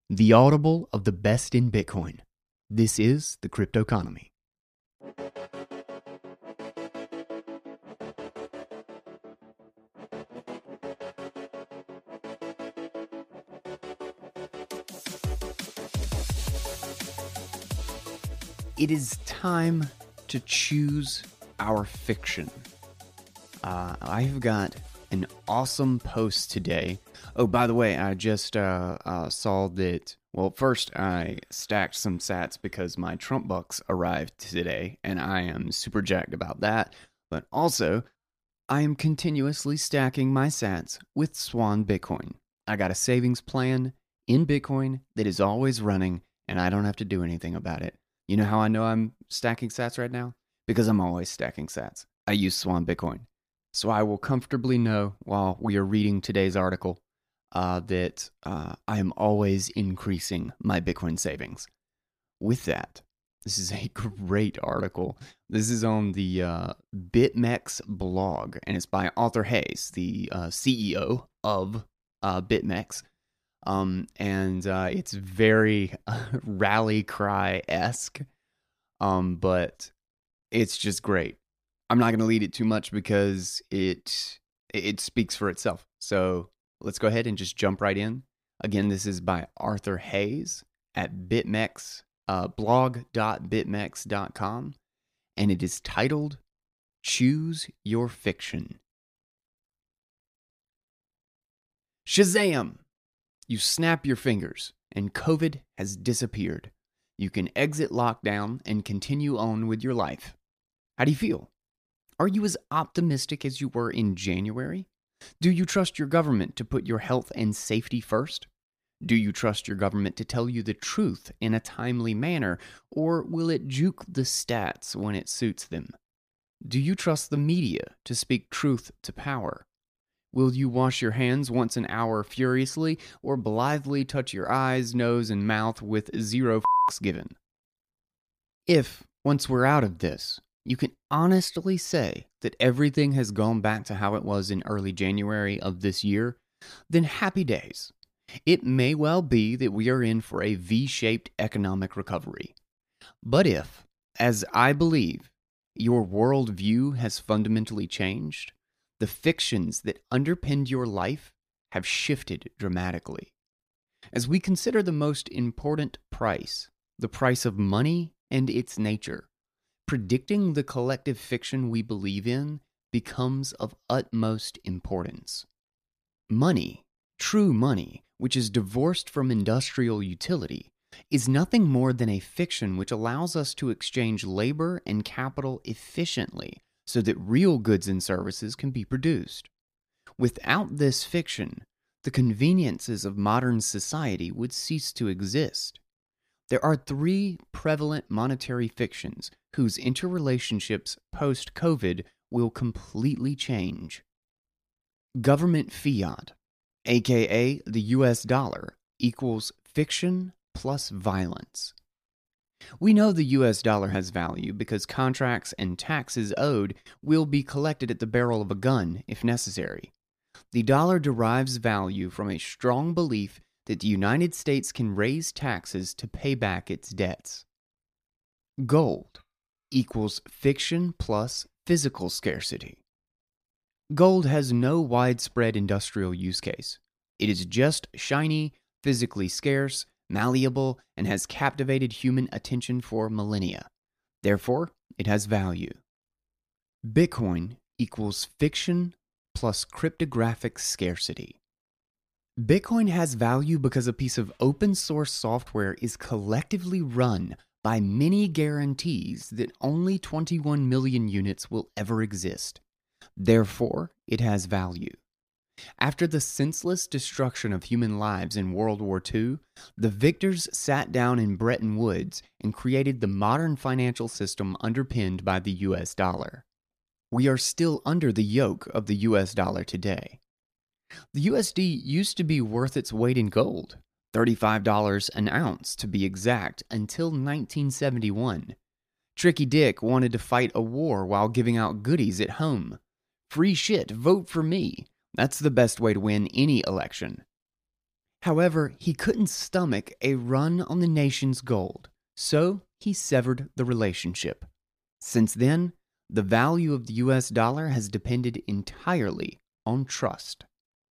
the audible of the best in Bitcoin. This is the Cryptoconomy. It is time to choose our fiction. I've got an awesome post today. Oh, by the way, I just saw that. Well, first I stacked some sats because my Trump bucks arrived today, and I am super jacked about that. But also, I am continuously stacking my sats with Swan Bitcoin. I got a savings plan in Bitcoin that is always running, and I don't have to do anything about it. You know how I know I'm stacking sats right now? Because I'm always stacking sats. I use Swan Bitcoin. So I will comfortably know while we are reading today's article that I am always increasing my Bitcoin savings. With that, this is a great article. This is on the BitMEX blog, and it's by Arthur Hayes, the CEO of BitMEX. And it's very rally cry-esque, but it's just great. I'm not going to lead it too much because it speaks for itself. So let's go ahead and just jump right in. Again, this is by Arthur Hayes at BitMEX, blog.bitmex.com, and it is titled, Choose Your Fiction. Shazam! You snap your fingers, and COVID has disappeared. You can exit lockdown and continue on with your life. How do you feel? Are you as optimistic as you were in January? Do you trust your government to put your health and safety first? Do you trust your government to tell you the truth in a timely manner, or will it juke the stats when it suits them? Do you trust the media to speak truth to power? Will you wash your hands once an hour furiously, or blithely touch your eyes, nose, and mouth with zero f***s given? If, once we're out of this, you can honestly say that everything has gone back to how it was in early January of this year, then happy days. It may well be that we are in for a V-shaped economic recovery. But if, as I believe, your worldview has fundamentally changed, the fictions that underpinned your life have shifted dramatically. As we consider the most important price, the price of money and its nature, predicting the collective fiction we believe in becomes of utmost importance. Money, true money, which is divorced from industrial utility, is nothing more than a fiction which allows us to exchange labor and capital efficiently so that real goods and services can be produced. Without this fiction, the conveniences of modern society would cease to exist. There are three prevalent monetary fictions whose interrelationships post-COVID will completely change. Government fiat, aka the US dollar, equals fiction plus violence. We know the US dollar has value because contracts and taxes owed will be collected at the barrel of a gun if necessary. The dollar derives value from a strong belief that the United States can raise taxes to pay back its debts. Gold equals fiction plus physical scarcity. Gold has no widespread industrial use case. It is just shiny, physically scarce, malleable, and has captivated human attention for millennia. Therefore, it has value. Bitcoin equals fiction plus cryptographic scarcity. Bitcoin has value because a piece of open source software is collectively run by many guarantees that only 21 million units will ever exist. Therefore, it has value. After the senseless destruction of human lives in World War II, the victors sat down in Bretton Woods and created the modern financial system underpinned by the US dollar. We are still under the yoke of the US dollar today. The USD used to be worth its weight in gold, $35 an ounce to be exact, until 1971. Tricky Dick wanted to fight a war while giving out goodies at home. Free shit, vote for me. That's the best way to win any election. However, he couldn't stomach a run on the nation's gold, so he severed the relationship. Since then, the value of the US dollar has depended entirely on trust.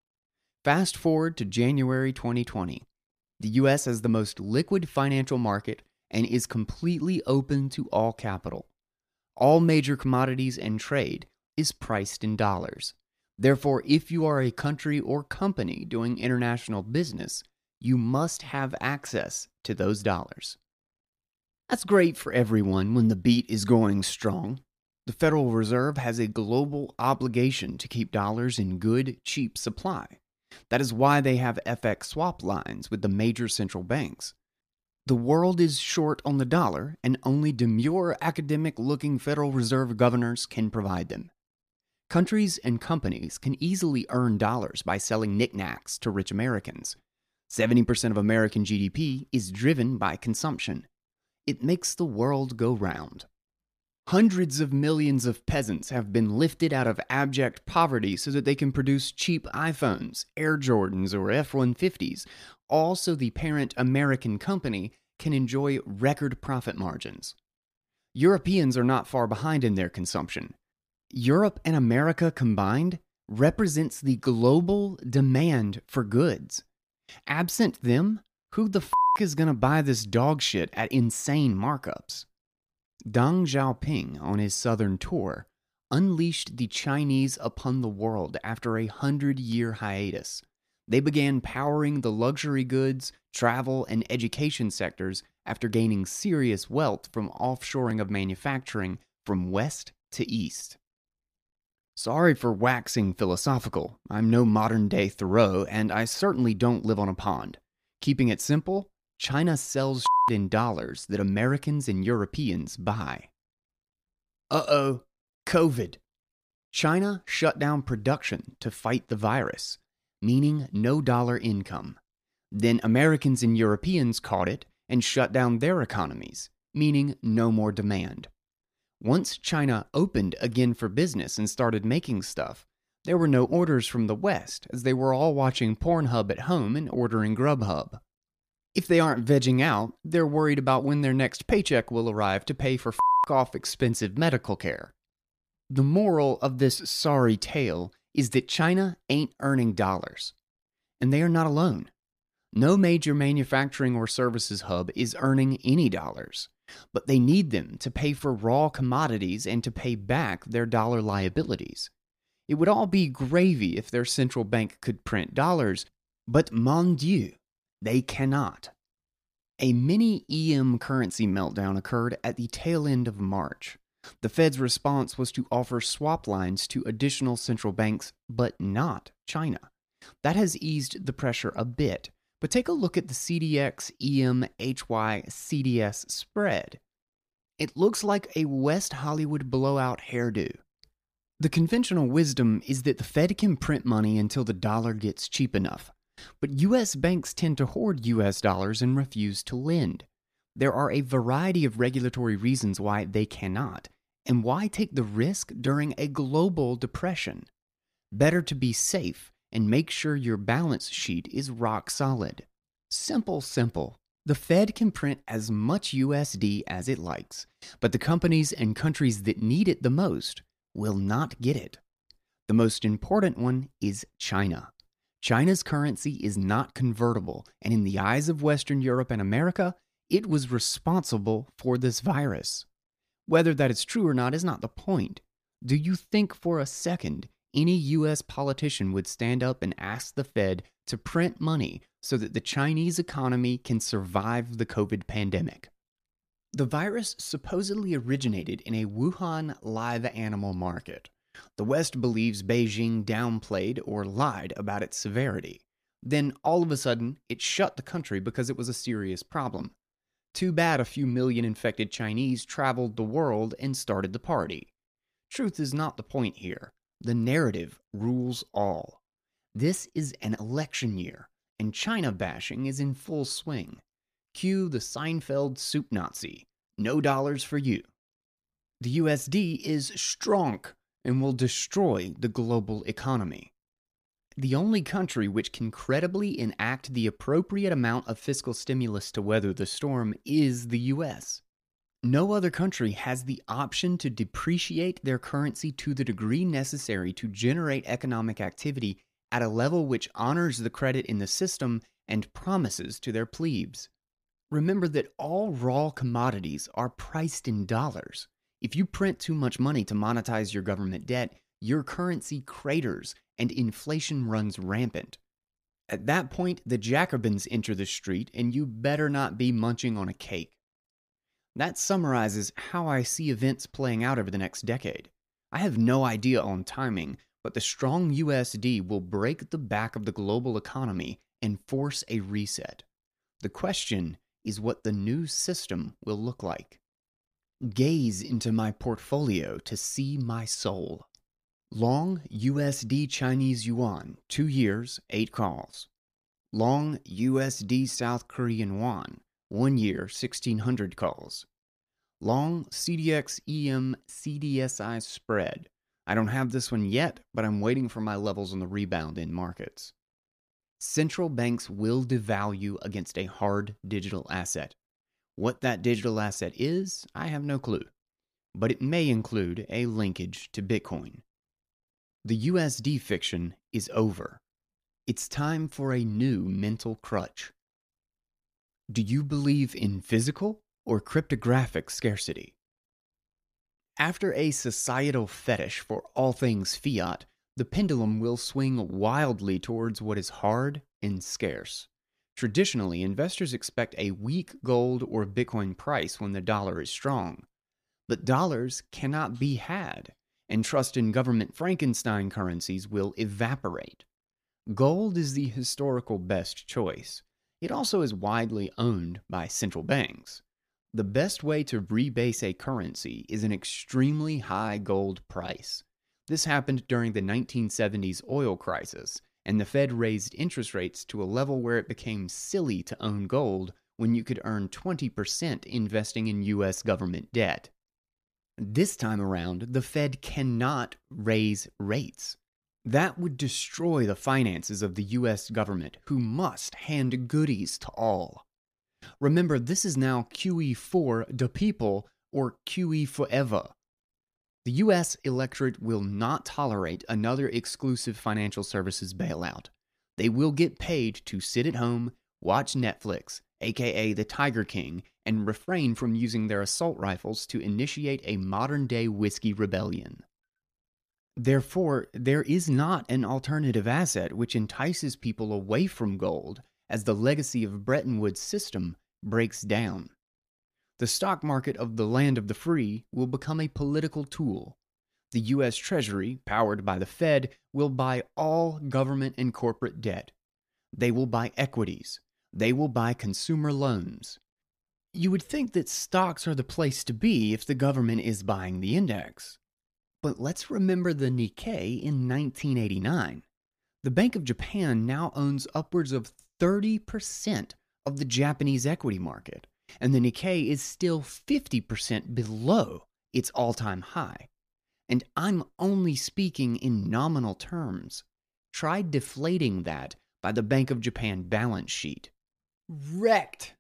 Fast forward to January 2020. The US has the most liquid financial market and is completely open to all capital. All major commodities and trade is priced in dollars. Therefore, if you are a country or company doing international business, you must have access to those dollars. That's great for everyone when the beat is going strong. The Federal Reserve has a global obligation to keep dollars in good, cheap supply. That is why they have FX swap lines with the major central banks. The world is short on the dollar, and only demure academic-looking Federal Reserve governors can provide them. Countries and companies can easily earn dollars by selling knickknacks to rich Americans. 70% of American GDP is driven by consumption. It makes the world go round. Hundreds of millions of peasants have been lifted out of abject poverty so that they can produce cheap iPhones, Air Jordans, or F-150s, all so the parent American company can enjoy record profit margins. Europeans are not far behind in their consumption. Europe and America combined represents the global demand for goods. Absent them, who the f*** is gonna buy this dog shit at insane markups? Deng Xiaoping, on his southern tour, unleashed the Chinese upon the world after a 100-year hiatus. They began powering the luxury goods, travel, and education sectors after gaining serious wealth from offshoring of manufacturing from west to east. Sorry for waxing philosophical. I'm no modern-day Thoreau, and I certainly don't live on a pond. Keeping it simple, China sells shit in dollars that Americans and Europeans buy. Uh-oh, COVID. China shut down production to fight the virus, meaning no dollar income. Then Americans and Europeans caught it and shut down their economies, meaning no more demand. Once China opened again for business and started making stuff, there were no orders from the West, as they were all watching Pornhub at home and ordering Grubhub. If they aren't vegging out, they're worried about when their next paycheck will arrive to pay for f***-off expensive medical care. The moral of this sorry tale is that China ain't earning dollars. And they are not alone. No major manufacturing or services hub is earning any dollars, but they need them to pay for raw commodities and to pay back their dollar liabilities. It would all be gravy if their central bank could print dollars, but mon Dieu, they cannot. A mini EM currency meltdown occurred at the tail end of March. The Fed's response was to offer swap lines to additional central banks, but not China. That has eased the pressure a bit, but take a look at the CDX EM HY CDS spread. It looks like a West Hollywood blowout hairdo. The conventional wisdom is that the Fed can print money until the dollar gets cheap enough. But U.S. banks tend to hoard U.S. dollars and refuse to lend. There are a variety of regulatory reasons why they cannot, and why take the risk during a global depression. Better to be safe and make sure your balance sheet is rock solid. Simple. The Fed can print as much USD as it likes, but the companies and countries that need it the most will not get it. The most important one is China. China's currency is not convertible, and in the eyes of Western Europe and America, it was responsible for this virus. Whether that is true or not is not the point. Do you think for a second any U.S. politician would stand up and ask the Fed to print money so that the Chinese economy can survive the COVID pandemic? The virus supposedly originated in a Wuhan live animal market. The West believes Beijing downplayed or lied about its severity. Then, all of a sudden, it shut the country because it was a serious problem. Too bad a few million infected Chinese traveled the world and started the party. Truth is not the point here. The narrative rules all. This is an election year, and China bashing is in full swing. Cue the Seinfeld soup Nazi. No dollars for you. The USD is strong and will destroy the global economy. The only country which can credibly enact the appropriate amount of fiscal stimulus to weather the storm is the US. No other country has the option to depreciate their currency to the degree necessary to generate economic activity at a level which honors the credit in the system and promises to their plebes. Remember that all raw commodities are priced in dollars. If you print too much money to monetize your government debt, your currency craters and inflation runs rampant. At that point, the Jacobins enter the street, and you better not be munching on a cake. That summarizes how I see events playing out over the next decade. I have no idea on timing, but the strong USD will break the back of the global economy and force a reset. The question is what the new system will look like. Gaze into my portfolio to see my soul. Long USD Chinese Yuan, 2 years, 8 calls. Long USD South Korean Won, 1 year, 1600 calls. Long CDX EM CDSI spread. I don't have this one yet, but I'm waiting for my levels on the rebound in markets. Central banks will devalue against a hard digital asset. What that digital asset is, I have no clue, but it may include a linkage to Bitcoin. The USD fiction is over. It's time for a new mental crutch. Do you believe in physical or cryptographic scarcity? After a societal fetish for all things fiat, the pendulum will swing wildly towards what is hard and scarce. Traditionally, investors expect a weak gold or Bitcoin price when the dollar is strong. But dollars cannot be had, and trust in government Frankenstein currencies will evaporate. Gold is the historical best choice. It also is widely owned by central banks. The best way to rebase a currency is an extremely high gold price. This happened during the 1970s oil crisis, and the Fed raised interest rates to a level where it became silly to own gold when you could earn 20% investing in US government debt. This time around, the Fed cannot raise rates. That would destroy the finances of the US government, who must hand goodies to all. Remember, this is now QE for the people, or QE forever. The US electorate will not tolerate another exclusive financial services bailout. They will get paid to sit at home, watch Netflix, aka the Tiger King, and refrain from using their assault rifles to initiate a modern-day whiskey rebellion. Therefore, there is not an alternative asset which entices people away from gold as the legacy of Bretton Woods' system breaks down. The stock market of the land of the free will become a political tool. The U.S. Treasury, powered by the Fed, will buy all government and corporate debt. They will buy equities. They will buy consumer loans. You would think that stocks are the place to be if the government is buying the index. But let's remember the Nikkei in 1989. The Bank of Japan now owns upwards of 30% of the Japanese equity market, and the Nikkei is still 50% below its all-time high. And I'm only speaking in nominal terms. Try deflating that by the Bank of Japan balance sheet. Wrecked!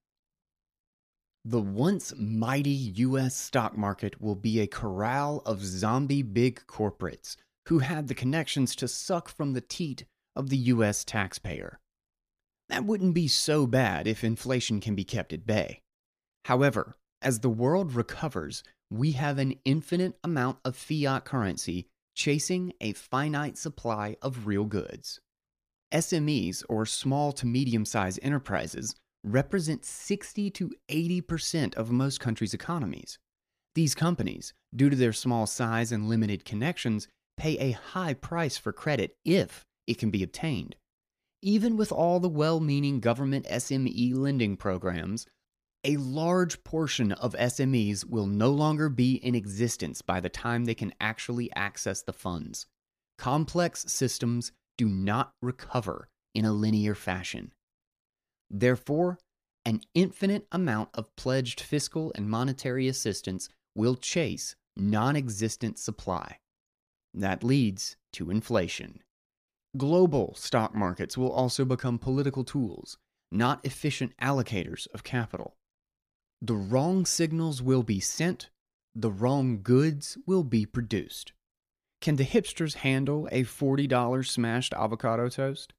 The once mighty U.S. stock market will be a corral of zombie big corporates who had the connections to suck from the teat of the U.S. taxpayer. That wouldn't be so bad if inflation can be kept at bay. However, as the world recovers, we have an infinite amount of fiat currency chasing a finite supply of real goods. SMEs, or small to medium-sized enterprises, represent 60 to 80% of most countries' economies. These companies, due to their small size and limited connections, pay a high price for credit if it can be obtained. Even with all the well-meaning government SME lending programs, a large portion of SMEs will no longer be in existence by the time they can actually access the funds. Complex systems do not recover in a linear fashion. Therefore, an infinite amount of pledged fiscal and monetary assistance will chase non-existent supply. That leads to inflation. Global stock markets will also become political tools, not efficient allocators of capital. The wrong signals will be sent, the wrong goods will be produced. Can the hipsters handle a $40 smashed avocado toast?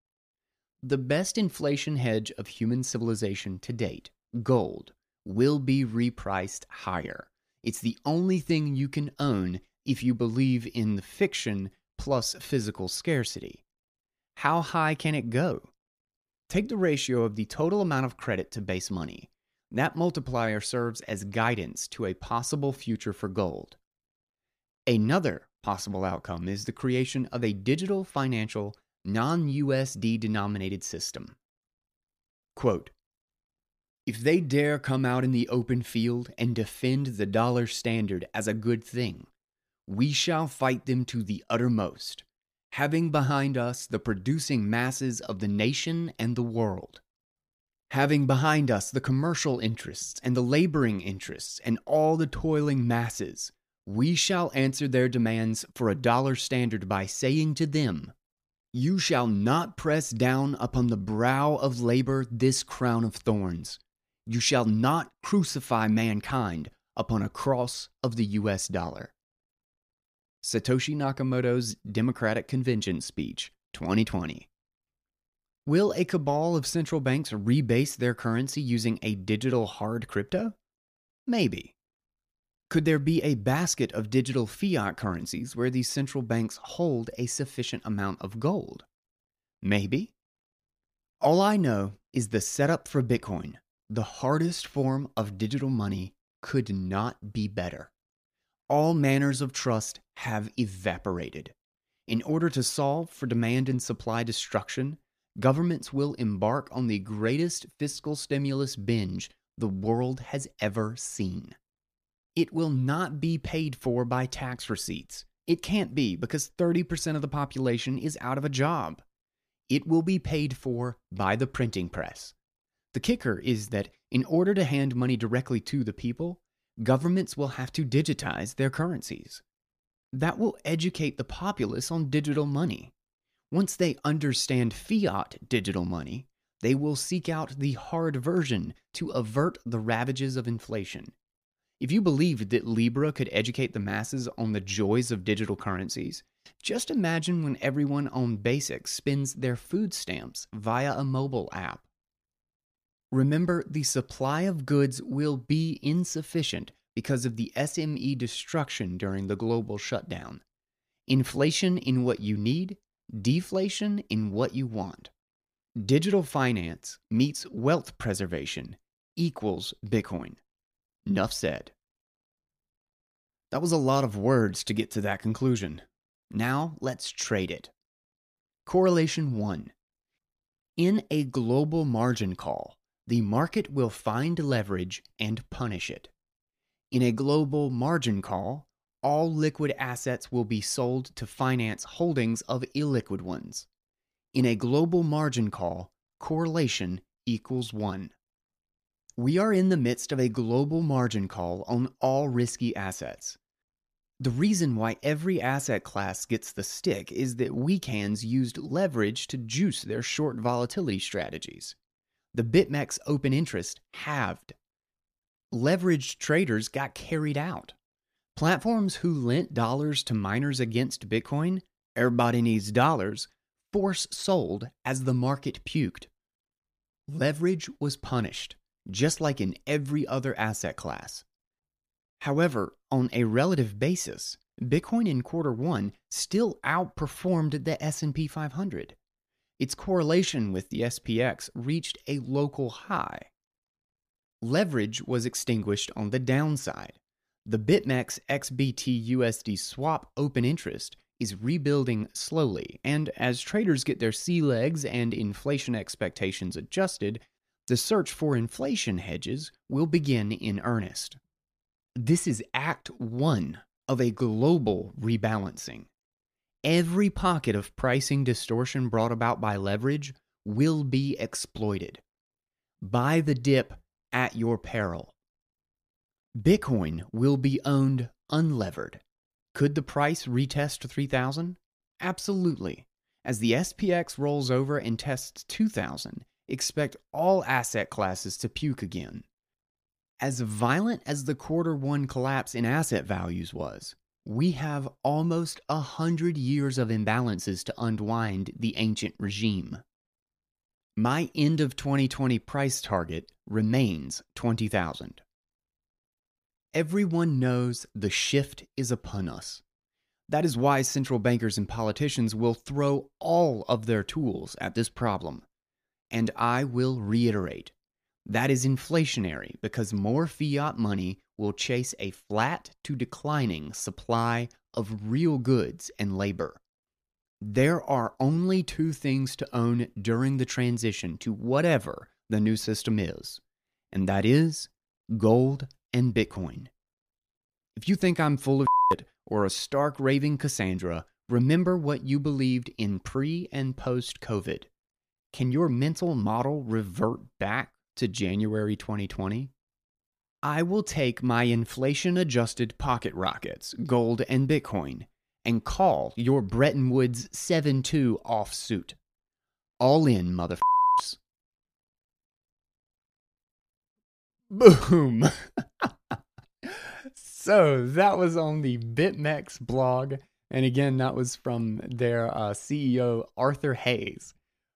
The best inflation hedge of human civilization to date, gold, will be repriced higher. It's the only thing you can own if you believe in the fiction plus physical scarcity. How high can it go? Take the ratio of the total amount of credit to base money. That multiplier serves as guidance to a possible future for gold. Another possible outcome is the creation of a digital financial non-USD denominated system. Quote, if they dare come out in the open field and defend the dollar standard as a good thing, we shall fight them to the uttermost, having behind us the producing masses of the nation and the world. Having behind us the commercial interests and the laboring interests and all the toiling masses, we shall answer their demands for a dollar standard by saying to them, you shall not press down upon the brow of labor this crown of thorns. You shall not crucify mankind upon a cross of the US dollar. Satoshi Nakamoto's Democratic Convention speech, 2020. Will a cabal of central banks rebase their currency using a digital hard crypto? Maybe. Could there be a basket of digital fiat currencies where these central banks hold a sufficient amount of gold? Maybe. All I know is the setup for Bitcoin, the hardest form of digital money, could not be better. All manners of trust have evaporated. In order to solve for demand and supply destruction, governments will embark on the greatest fiscal stimulus binge the world has ever seen. It will not be paid for by tax receipts. It can't be because 30% of the population is out of a job. It will be paid for by the printing press. The kicker is that in order to hand money directly to the people, governments will have to digitize their currencies. That will educate the populace on digital money. Once they understand fiat digital money, they will seek out the hard version to avert the ravages of inflation. If you believed that Libra could educate the masses on the joys of digital currencies, just imagine when everyone on Basic spends their food stamps via a mobile app. Remember, the supply of goods will be insufficient because of the SME destruction during the global shutdown. Inflation in what you need, deflation in what you want. Digital finance meets wealth preservation equals Bitcoin. Nuff said. That was a lot of words to get to that conclusion. Now let's trade it. Correlation 1. In a global margin call, the market will find leverage and punish it. In a global margin call, all liquid assets will be sold to finance holdings of illiquid ones. In a global margin call, correlation equals 1. We are in the midst of a global margin call on all risky assets. The reason why every asset class gets the stick is that weak hands used leverage to juice their short volatility strategies. The BitMEX open interest halved. Leveraged traders got carried out. Platforms who lent dollars to miners against Bitcoin, everybody needs dollars, force sold as the market puked. Leverage was punished, just like in every other asset class. However, on a relative basis, Bitcoin in Q1 still outperformed the S&P 500. Its correlation with the SPX reached a local high. Leverage was extinguished on the downside. The BitMEX XBT USD swap open interest is rebuilding slowly, and as traders get their sea legs and inflation expectations adjusted, the search for inflation hedges will begin in earnest. This is Act 1 of a global rebalancing. Every pocket of pricing distortion brought about by leverage will be exploited. Buy the dip at your peril. Bitcoin will be owned unlevered. Could the price retest 3,000? Absolutely. As the SPX rolls over and tests 2,000, expect all asset classes to puke again. As violent as the Q1 collapse in asset values was, we have almost 100 years of imbalances to unwind the ancient regime. My end of 2020 price target remains 20,000. Everyone knows the shift is upon us. That is why central bankers and politicians will throw all of their tools at this problem. And I will reiterate, that is inflationary because more fiat money will chase a flat to declining supply of real goods and labor. There are only two things to own during the transition to whatever the new system is, and that is gold and Bitcoin. If you think I'm full of shit or a stark raving Cassandra, remember what you believed in pre and post COVID. Can your mental model revert back to January 2020? I will take my inflation-adjusted pocket rockets, gold and Bitcoin, and call your Bretton Woods 7-2 offsuit. All in, motherfuckers. Boom! So that was on the BitMEX blog. And again, that was from their CEO, Arthur Hayes.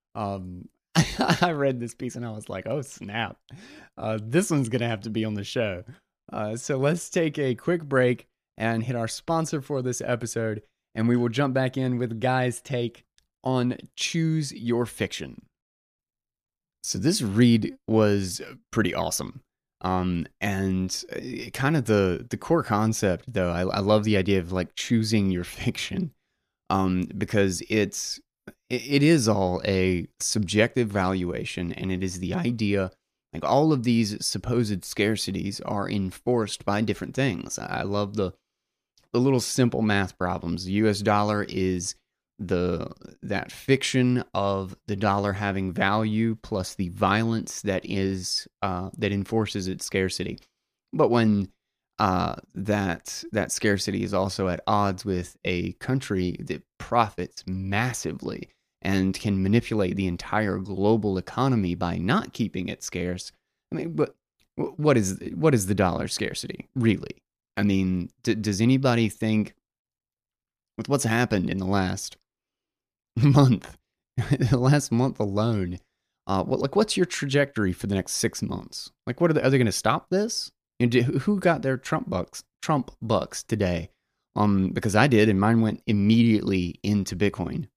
I read this piece and I was like, oh, snap. This one's going to have to be on the show. So let's take a quick break and hit our sponsor for this episode. And we will jump back in with Guy's take on Choose Your Fiction. So this read was pretty awesome. And kind of the core concept, though, I love the idea of like choosing your fiction, because it is all a subjective valuation, and it is the idea, like all of these supposed scarcities are enforced by different things. I love the little simple math problems. The US dollar is that fiction of the dollar having value plus the violence that enforces its scarcity. But when that scarcity is also at odds with a country that profits massively and can manipulate the entire global economy by not keeping it scarce. I mean, but what is the dollar scarcity really? I mean, does anybody think with what's happened in the last month, the last month alone, what's your trajectory for the next 6 months? Like, are they going to stop this? Who got their Trump bucks today? Because I did, and mine went immediately into Bitcoin.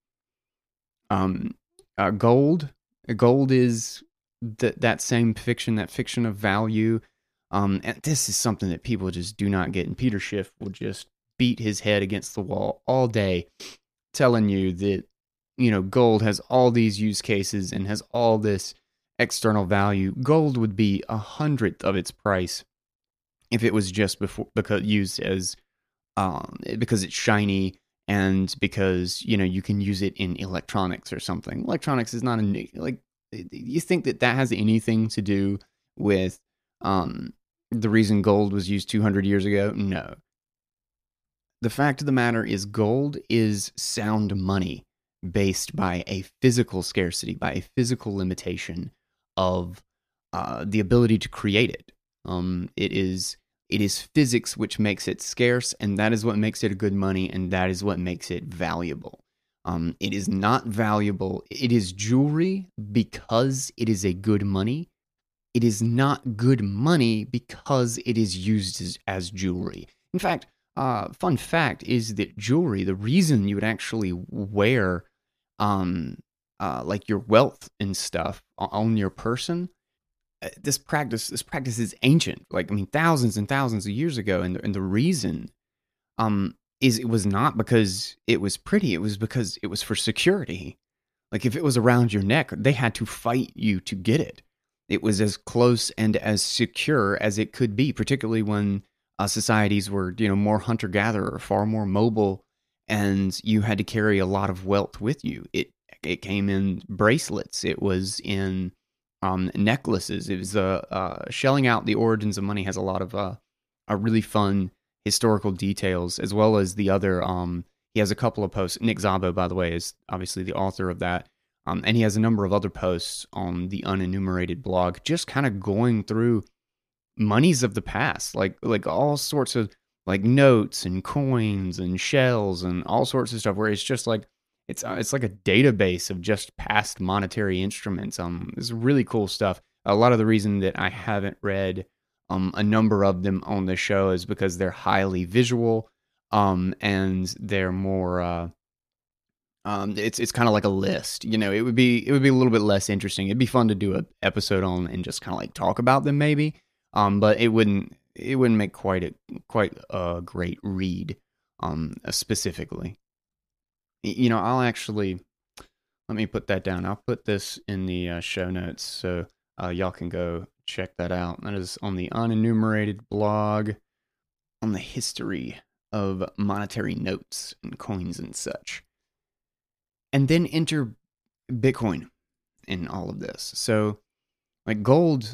Gold is that same fiction, that fiction of value. And this is something that people just do not get. And Peter Schiff will just beat his head against the wall all day, telling you that, gold has all these use cases and has all this external value. Gold would be 100th of its price if it was just because it's shiny and because, you can use it in electronics or something. Electronics is not you think that has anything to do with the reason gold was used 200 years ago? No. The fact of the matter is gold is sound money based by a physical scarcity, by a physical limitation of the ability to create it. It is physics which makes it scarce, and that is what makes it a good money, and that is what makes it valuable. It is not valuable. It is jewelry because it is a good money. It is not good money because it is used as jewelry. In fact, fun fact is that jewelry, the reason you would actually wear like your wealth and stuff on your person, this practice is ancient. Thousands and thousands of years ago, and the reason is it was not because it was pretty. It was because it was for security. Like if it was around your neck, they had to fight you to get it. It was as close and as secure as it could be, particularly when societies were, more hunter-gatherer, far more mobile, and you had to carry a lot of wealth with you. It came in bracelets. It was in necklaces. It was shelling out the origins of money has a lot of really fun historical details, as well as the other He has a couple of posts. Nick Szabo, by the way, is obviously the author of that. And he has a number of other posts on the Unenumerated blog, just kind of going through monies of the past, like all sorts of like notes and coins and shells and all sorts of stuff, where it's just like it's like a database of just past monetary instruments. It's really cool stuff. A lot of the reason that I haven't read a number of them on the show is because they're highly visual, and they're more it's kind of like a list. It would be a little bit less interesting. It'd be fun to do an episode on and just kind of like talk about them maybe. But it wouldn't make quite a great read, specifically. I'll actually, let me put that down. I'll put this in the show notes so y'all can go check that out. That is on the Unenumerated blog on the history of monetary notes and coins and such. And then enter Bitcoin in all of this. So, like gold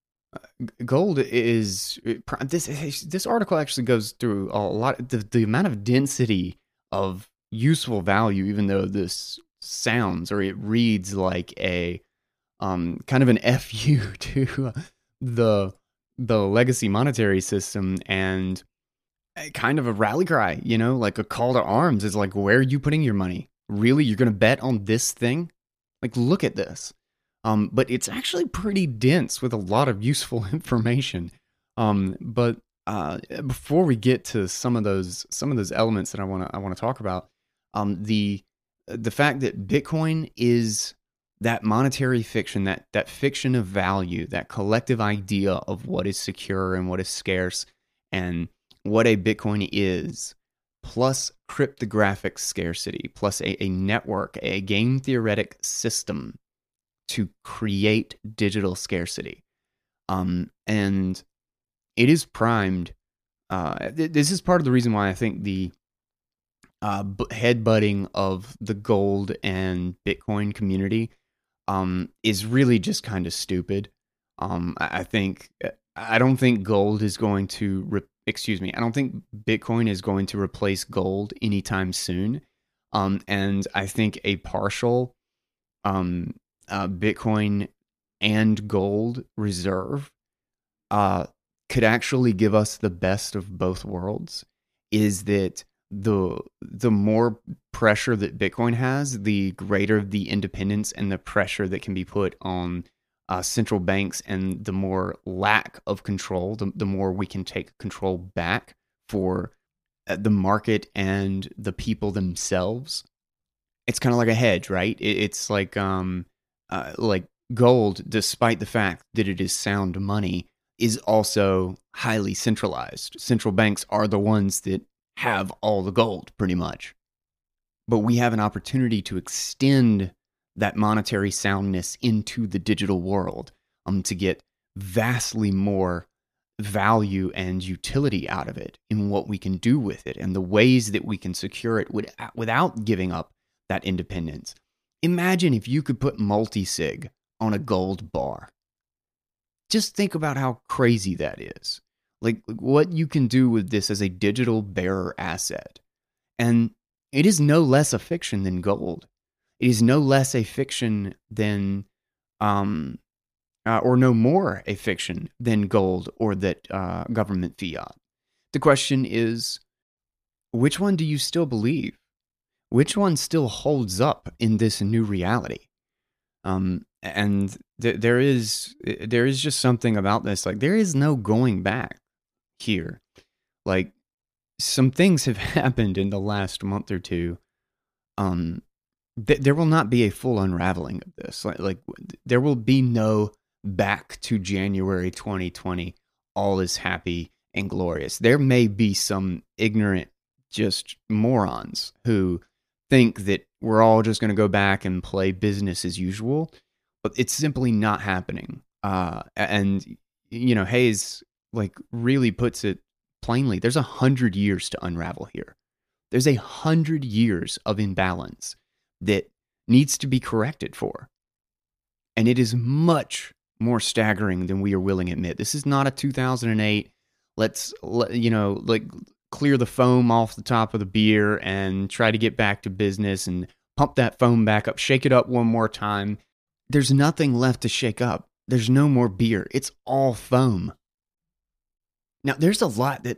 is this article actually goes through a lot. The amount of density of useful value, even though this sounds or it reads like a kind of an FU to the legacy monetary system, and kind of a rally cry, like a call to arms. Is like, where are you putting your money? Really, you're going to bet on this thing? Like, look at this. But it's actually pretty dense with a lot of useful information. But before we get to some of those elements that I want to talk about, the fact that Bitcoin is that monetary fiction, that fiction of value, that collective idea of what is secure and what is scarce, and what a Bitcoin is, plus cryptographic scarcity, plus a network, a game theoretic system to create digital scarcity. And it is primed. This is part of the reason why I think the headbutting of the gold and Bitcoin community is really just kind of stupid. I don't think gold is going to I don't think Bitcoin is going to replace gold anytime soon. And I think a partial Bitcoin and gold reserve could actually give us the best of both worlds. Is that the more pressure that Bitcoin has, the greater the independence and the pressure that can be put on central banks, and the more lack of control, the more we can take control back for the market and the people themselves. It's kind of like a hedge, right? It's like gold, despite the fact that it is sound money, is also highly centralized. Central banks are the ones that have all the gold, pretty much. But we have an opportunity to extend that monetary soundness into the digital world, to get vastly more value and utility out of it in what we can do with it and the ways that we can secure it without giving up that independence. Imagine if you could put multi-sig on a gold bar. Just think about how crazy that is. Like what you can do with this as a digital bearer asset. And it is no less a fiction than gold. It is no less a fiction than, or no more a fiction than gold or that government fiat. The question is, which one do you still believe? Which one still holds up in this new reality? And there is just something about this. Like, there is no going back here. Like, some things have happened in the last month or two. There will not be a full unraveling of this. Like there will be no back to January 2020. All is happy and glorious. There may be some ignorant, just morons who think that we're all just going to go back and play business as usual, but it's simply not happening. And Hayes really puts it plainly. There's 100 years to unravel here. There's 100 years of imbalance that needs to be corrected for. And it is much more staggering than we are willing to admit. This is not a 2008, clear the foam off the top of the beer and try to get back to business and pump that foam back up, shake it up one more time. There's nothing left to shake up. There's no more beer. It's all foam. Now, there's a lot that...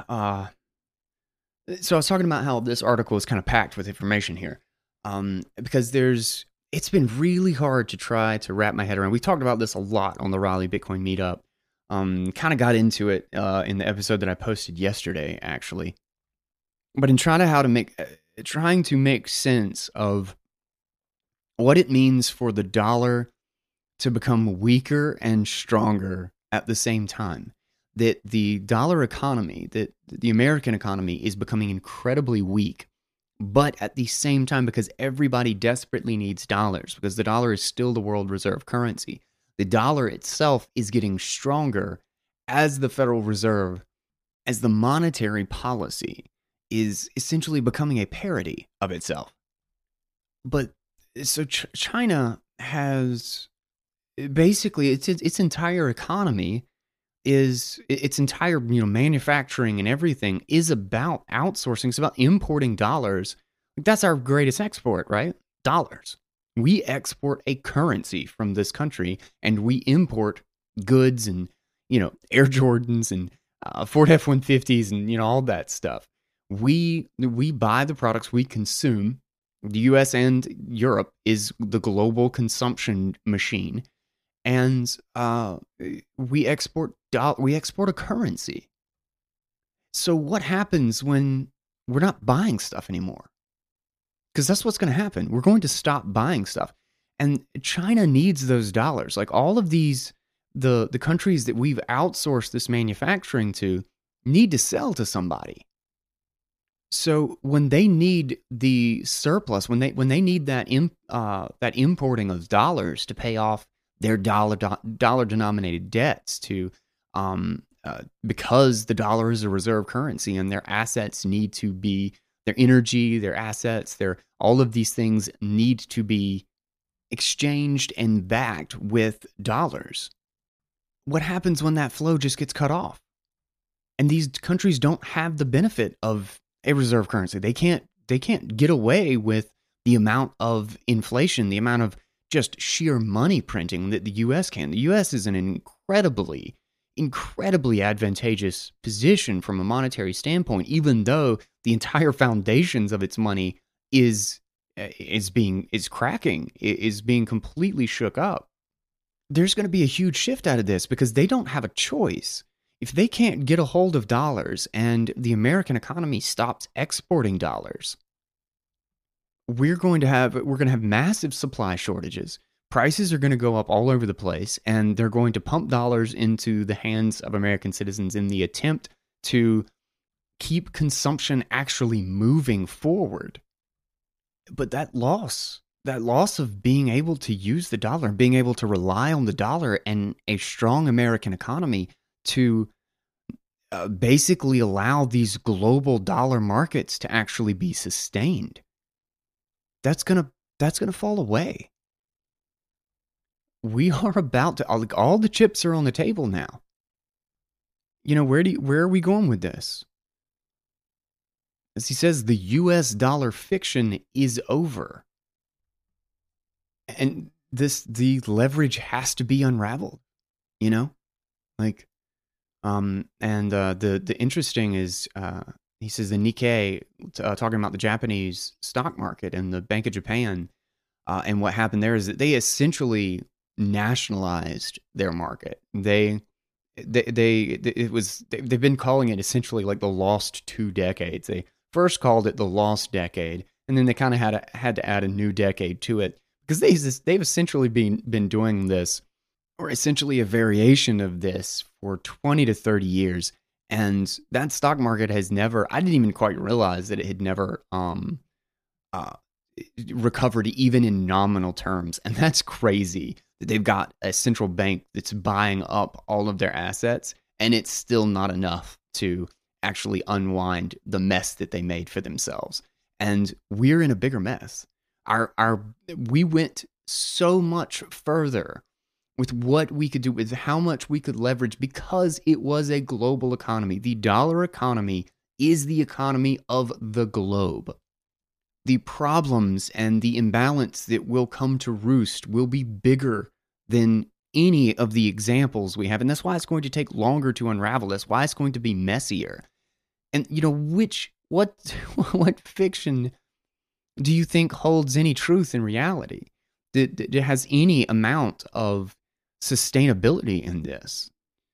so I was talking about how this article is kind of packed with information here. Because it's been really hard to try to wrap my head around. We talked about this a lot on the Raleigh Bitcoin meetup. Kind of got into it in the episode that I posted yesterday, actually. But in trying to make sense of what it means for the dollar to become weaker and stronger at the same time, that the dollar economy, that the American economy is becoming incredibly weak, but at the same time, because everybody desperately needs dollars, because the dollar is still the world reserve currency, the dollar itself is getting stronger as the Federal Reserve, as the monetary policy is essentially becoming a parody of itself. But so China has basically its entire economy is its entire manufacturing and everything is about outsourcing. It's about importing dollars. That's our greatest export, right? Dollars. We export a currency from this country, and we import goods and Air Jordans and Ford F-150s and all that stuff. We buy the products we consume. The U.S. and Europe is the global consumption machine, and we export a currency. So what happens when we're not buying stuff anymore? Because that's what's going to happen. We're going to stop buying stuff, and China needs those dollars. Like all of these, the countries that we've outsourced this manufacturing to need to sell to somebody. So when they need the surplus, when they need that importing of dollars to pay off their dollar denominated debts, because the dollar is a reserve currency and their assets need to be, their energy, their assets, all of these things need to be exchanged and backed with dollars. What happens when that flow just gets cut off? And these countries don't have the benefit of a reserve currency. They can't get away with the amount of inflation, the amount of just sheer money printing that the U.S. can. The U.S. is in an incredibly advantageous position from a monetary standpoint, even though the entire foundations of its money is cracking, is being completely shook up. There's going to be a huge shift out of this because they don't have a choice. If they can't get a hold of dollars and the American economy stops exporting dollars, we're going to have massive supply shortages. Prices are going to go up all over the place, and they're going to pump dollars into the hands of American citizens in the attempt to keep consumption actually moving forward. But that loss of being able to use the dollar, being able to rely on the dollar and a strong American economy to basically allow these global dollar markets to actually be sustained, that's gonna fall away. We are about to, all the chips are on the table now. Where are we going with this? As he says, the U.S. dollar fiction is over. And the leverage has to be unraveled, the interesting is, he says the Nikkei, talking about the Japanese stock market and the Bank of Japan, and what happened there is that they essentially nationalized their market. They've been calling it essentially like the lost 2 decades. They first called it the lost decade, and then they kind of had to add a new decade to it because they've essentially been doing this, or essentially a variation of this, for 20 to 30 years. And that stock market has never, I didn't even quite realize that it had never recovered even in nominal terms. And that's crazy that they've got a central bank that's buying up all of their assets, and it's still not enough to actually unwind the mess that they made for themselves. And we're in a bigger mess. We went so much further with what we could do, with how much we could leverage, because it was a global economy. The dollar economy is the economy of the globe. The problems and the imbalance that will come to roost will be bigger than any of the examples we have. And that's why it's going to take longer to unravel. That's why it's going to be messier. And, what fiction do you think holds any truth in reality? That has any amount of sustainability in this?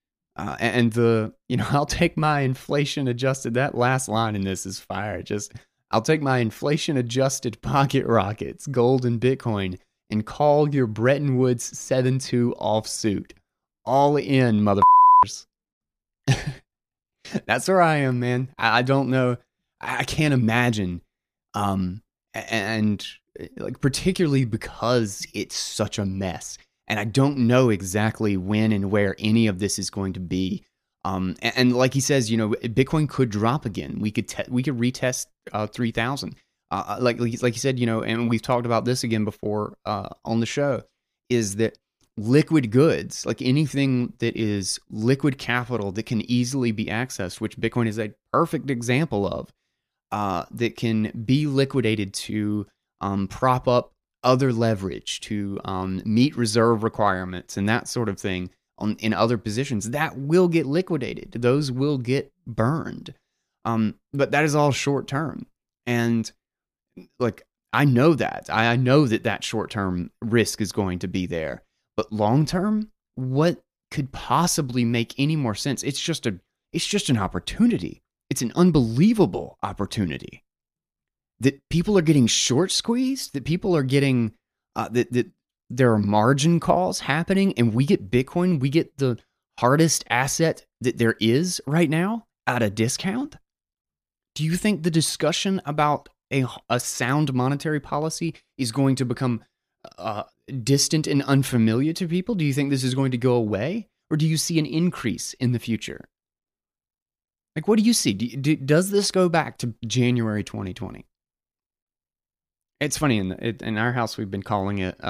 I'll take my inflation adjusted. That last line in this is fire. I'll take my inflation adjusted pocket rockets, gold and Bitcoin, and call your Bretton Woods 7-2 offsuit. All in, motherfuckers. That's where I am, man. I don't know. I can't imagine. And like, particularly because it's such a mess. And I don't know exactly when and where any of this is going to be. And like he says, Bitcoin could drop again. We could retest 3,000. Like he said, and we've talked about this again before on the show, is that liquid goods, like anything that is liquid capital that can easily be accessed, which Bitcoin is a perfect example of, that can be liquidated to prop up other leverage, to meet reserve requirements and that sort of thing in other positions, that will get liquidated. Those will get burned. But that is all short term. And like, I know that. I know that short term risk is going to be there. But long term, what could possibly make any more sense? It's just an opportunity. It's an unbelievable opportunity. That people are getting short squeezed, that people are getting, that there are margin calls happening, and we get Bitcoin, we get the hardest asset that there is right now at a discount. Do you think the discussion about a sound monetary policy is going to become distant and unfamiliar to people? Do you think this is going to go away? Or do you see an increase in the future? Like, what do you see? Does this go back to January 2020? It's funny, in our house, we've been calling it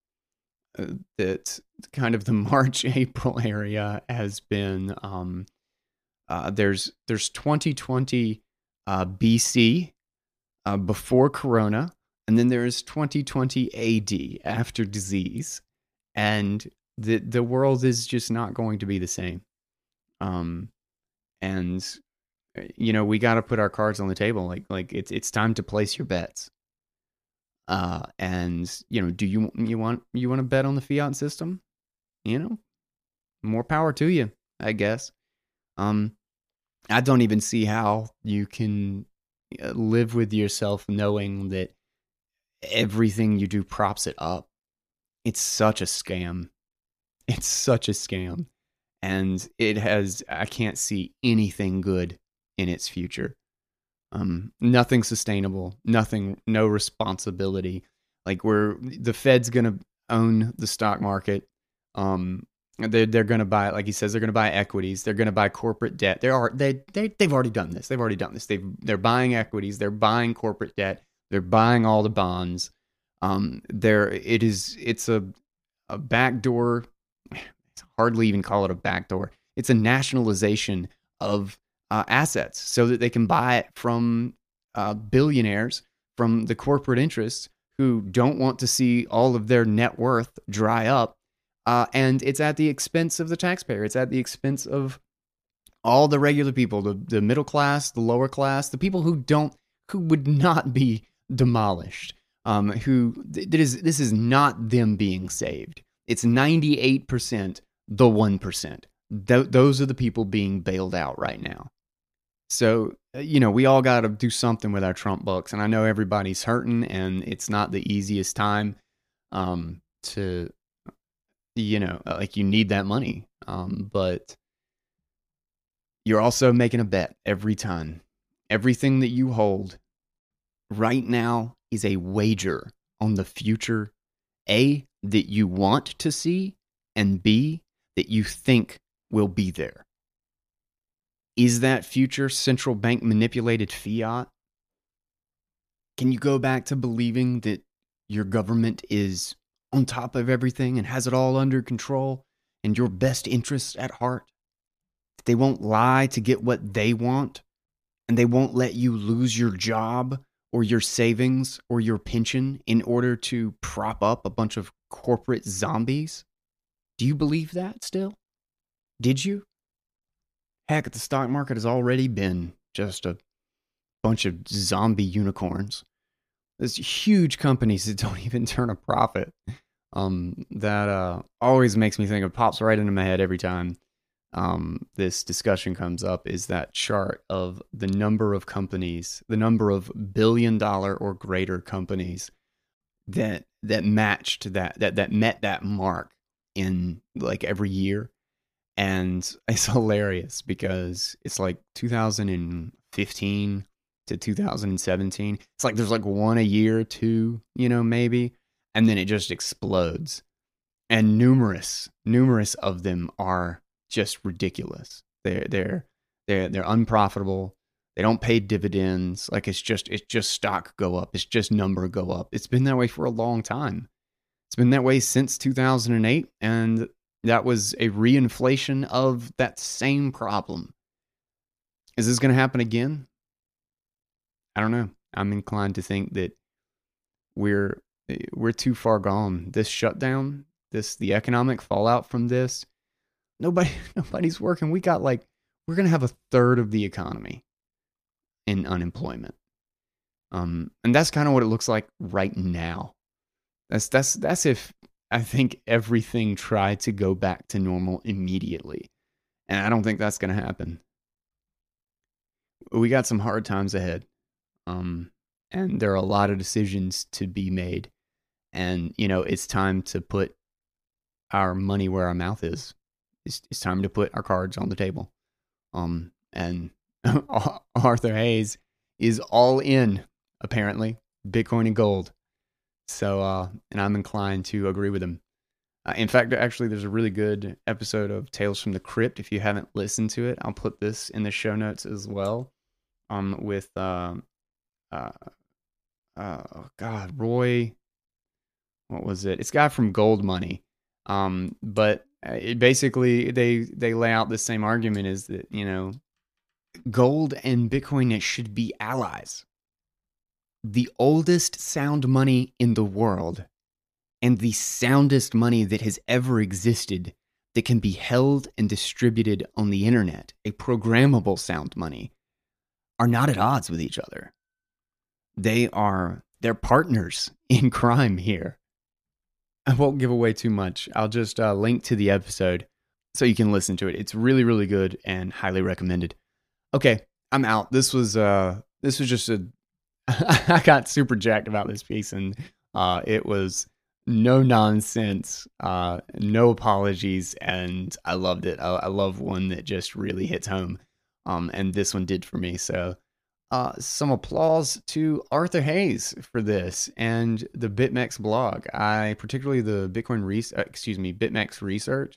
that kind of the March, April area has been, there's 2020 BC before Corona, and then there's 2020 AD after disease, and the world is just not going to be the same. And we got to put our cards on the table. Like it's time to place your bets. And do you want to bet on the fiat system? More power to you, I guess. I don't even see how you can live with yourself knowing that everything you do props it up. It's such a scam. It's such a scam. And I can't see anything good in its future. Nothing sustainable, no responsibility. Like, the Fed's going to own the stock market. They're going to buy, like he says, they're going to buy equities. They're going to buy corporate debt. They've already done this. They're buying equities. They're buying corporate debt. They're buying all the bonds. It's a backdoor. It's hardly even call it a backdoor. It's a nationalization of assets so that they can buy it from billionaires, from the corporate interests who don't want to see all of their net worth dry up. And it's at the expense of the taxpayer. It's at the expense of all the regular people, the middle class, the lower class, the people who would not be demolished. This is not them being saved. It's 98% the 1%. Those are the people being bailed out right now. So, we all got to do something with our Trump bucks. And I know everybody's hurting, and it's not the easiest time to, like, you need that money. But you're also making a bet every time. Everything that you hold right now is a wager on the future, A, that you want to see, and B, that you think will be there. Is that future central bank manipulated fiat? Can you go back to believing that your government is on top of everything and has it all under control and your best interests at heart? That they won't lie to get what they want? and they won't let you lose your job or your savings or your pension in order to prop up a bunch of corporate zombies? Do you believe that still? Did you? Heck, the stock market has already been just a bunch of zombie unicorns. There's huge companies that don't even turn a profit. That always makes me think of, pops right into my head every time this discussion comes up, is that chart of the number of companies, the number of $1 billion or greater companies that matched that met that mark in like every year. And it's hilarious because it's like 2015 to 2017. It's like there's like one a year, two, maybe, and then it just explodes. And numerous of them are just ridiculous. They're unprofitable. They don't pay dividends. Like it's just stock go up. It's just number go up. It's been that way for a long time. It's been that way since 2008, and that was a reinflation of that same problem. Is this going to happen again? I don't know. I'm inclined to think that we're too far gone. This shutdown, the economic fallout from this, nobody's working. We're going to have a third of the economy in unemployment. And that's kind of what it looks like right now. That's if I think everything tried to go back to normal immediately. And I don't think that's going to happen. We got some hard times ahead. And there are a lot of decisions to be made. And, it's time to put our money where our mouth is. It's time to put our cards on the table. And Arthur Hayes is all in, apparently, Bitcoin and gold. So, and I'm inclined to agree with him. In fact, actually, there's a really good episode of Tales from the Crypt. If you haven't listened to it, I'll put this in the show notes as well. With Roy, what was it? It's a guy from Gold Money. But it basically they lay out the same argument, is that, gold and Bitcoin should be allies. The oldest sound money in the world, and the soundest money that has ever existed, that can be held and distributed on the internet, a programmable sound money, are not at odds with each other. They're partners in crime here. I won't give away too much. I'll just link to the episode so you can listen to it. It's really, really good and highly recommended. Okay, I'm out. This was just I got super jacked about this piece, and it was no nonsense, no apologies, and I loved it. I love one that just really hits home, and this one did for me. So, some applause to Arthur Hayes for this and the BitMEX blog. Particularly the BitMEX research.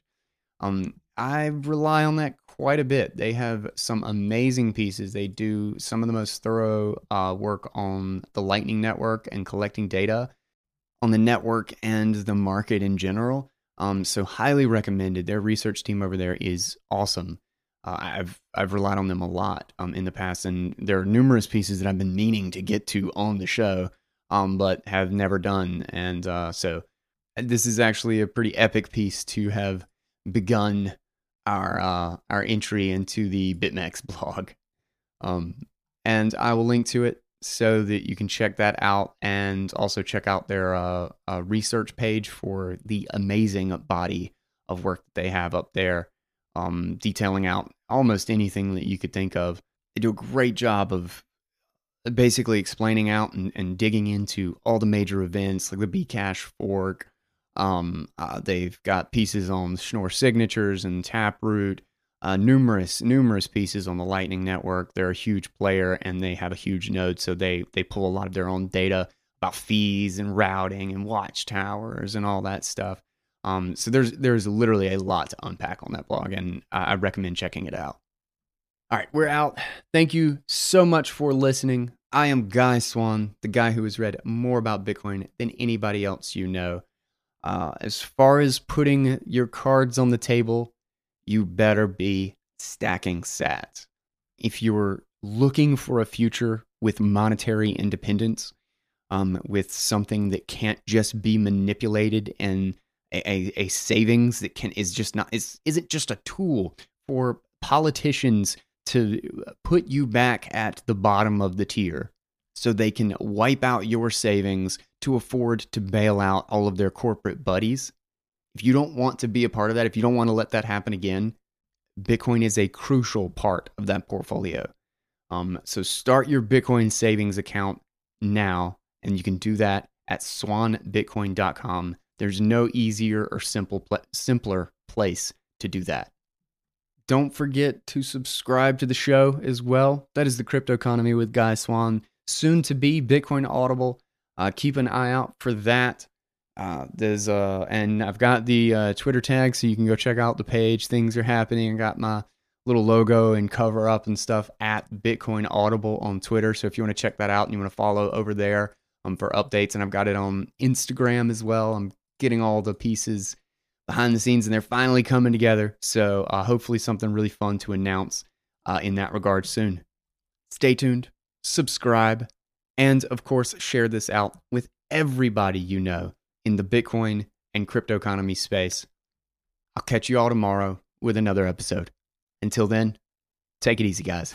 I rely on that quite a bit. They have some amazing pieces. They do some of the most thorough work on the Lightning Network and collecting data on the network and the market in general. So highly recommended. Their research team over there is awesome. I've relied on them a lot in the past, and there are numerous pieces that I've been meaning to get to on the show, but have never done. And so this is actually a pretty epic piece to have begun our entry into the BitMEX blog. And I will link to it so that you can check that out, and also check out their research page for the amazing body of work that they have up there, detailing out almost anything that you could think of. They do a great job of basically explaining out and digging into all the major events, like the Bcash fork. They've got pieces on Schnorr signatures and Taproot, numerous pieces on the Lightning Network. They're a huge player, and they have a huge node, so they pull a lot of their own data about fees and routing and watchtowers and all that stuff. So there's literally a lot to unpack on that blog, and I recommend checking it out. All right, we're out. Thank you so much for listening. I am Guy Swan, the guy who has read more about Bitcoin than anybody else you know. As far as putting your cards on the table, you better be stacking sats. If you're looking for a future with monetary independence, with something that can't just be manipulated, and a savings that isn't just a tool for politicians to put you back at the bottom of the tier so they can wipe out your savings to afford to bail out all of their corporate buddies. If you don't want to be a part of that, if you don't want to let that happen again, Bitcoin is a crucial part of that portfolio. So start your Bitcoin savings account now, and you can do that at swanbitcoin.com. There's no easier or simpler place to do that. Don't forget to subscribe to the show as well. That is the Crypto Economy with Guy Swan, soon to be Bitcoin Audible. Keep an eye out for that. And I've got the Twitter tag, so you can go check out the page. Things are happening. I got my little logo and cover up and stuff at Bitcoin Audible on Twitter. So if you want to check that out and you want to follow over there for updates, and I've got it on Instagram as well. I'm getting all the pieces behind the scenes, and they're finally coming together. So hopefully something really fun to announce in that regard soon. Stay tuned, subscribe, and of course share this out with everybody you know in the Bitcoin and crypto economy space. I'll catch you all tomorrow with another episode. Until then, take it easy, guys.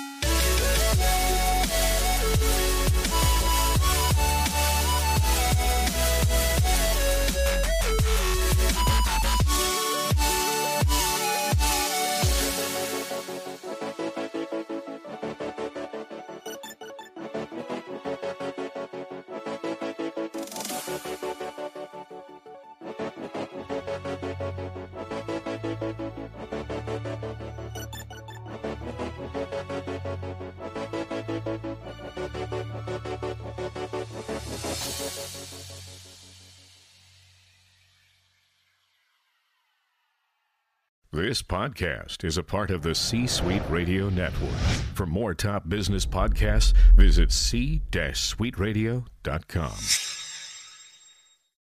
This podcast is a part of the C-Suite Radio Network. For more top business podcasts, visit c-suiteradio.com.